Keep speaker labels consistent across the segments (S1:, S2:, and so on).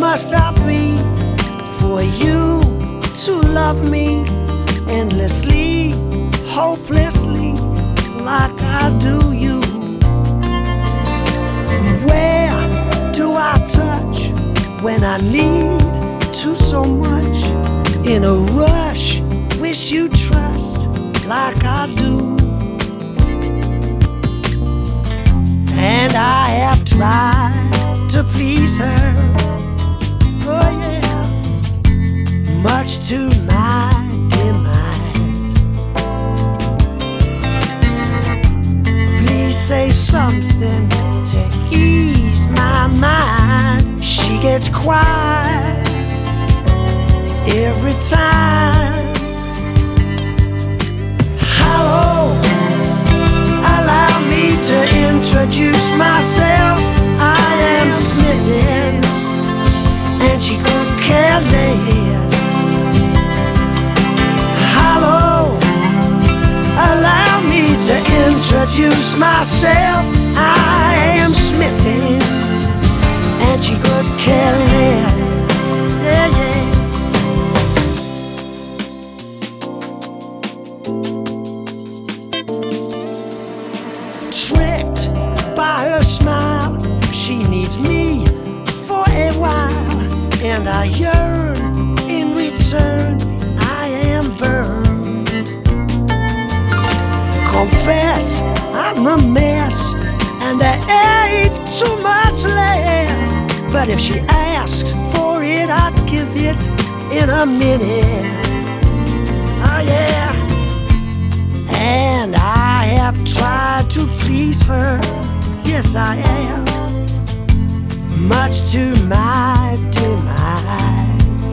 S1: must I be for you to love me endlessly, hopelessly, like I do you? Where do I touch when I need to so much? In a rush, wish you trust like I do. And I have tried to please her, oh yeah, much to my demise. Please say something to ease my mind. She gets quiet every time. Hello, allow me to introduce myself. I am smitten, and she could care less. Hello, allow me to introduce myself. I am smitten, and she could care less. Yeah, yeah. Tricked by her smile, she needs me for a while, and I yearn in return. I am burned. Confess I'm a mess, and there ain't too much left. But if she asks for it, I'd give it in a minute. Oh yeah. And I have tried to please her, yes I am, much to my demise.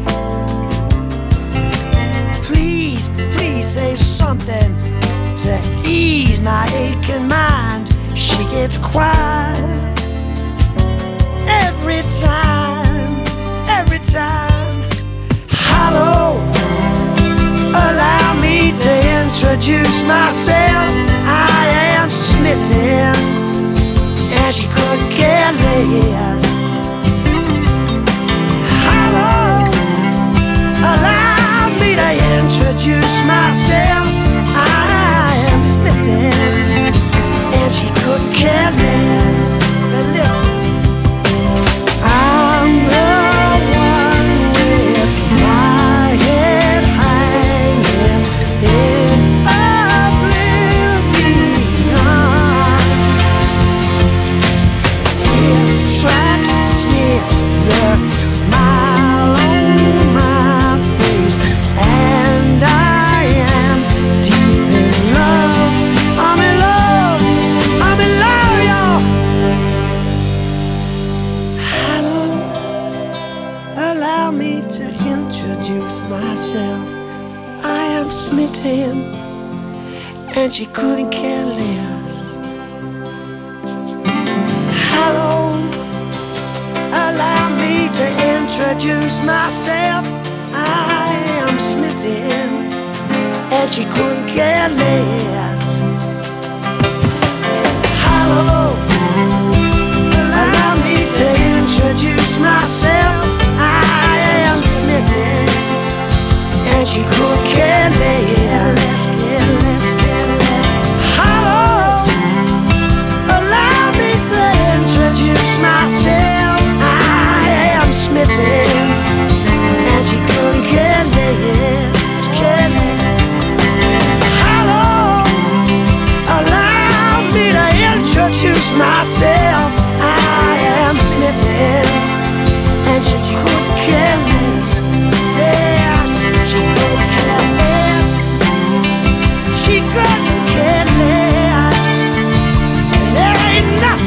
S1: Please, please say something to ease my aching mind. She gets quiet every time, every time. Hello, allow me to introduce myself. I am smitten, and she could care less. Hello, allow me to introduce myself. I am smitten, and she could care less. But listen, I'm the one with my head hanging in oblivion. Tear tracks smear the smile on my face, and I am deep in love. I'm in love, I'm in love, y'all. Hello, allow me to introduce myself. I am smitten, and she couldn't care less. Hello, allow me to introduce myself. I am smitten, and she couldn't care less. Hello, allow me to introduce myself. I am smitten, and she could care less. Hello, allow me to introduce myself. I am smitten, and she couldn't care less. Hello, allow me to introduce myself. I am smitten, and she could care less. Yes, she could care less. She couldn't care less. There ain't nothing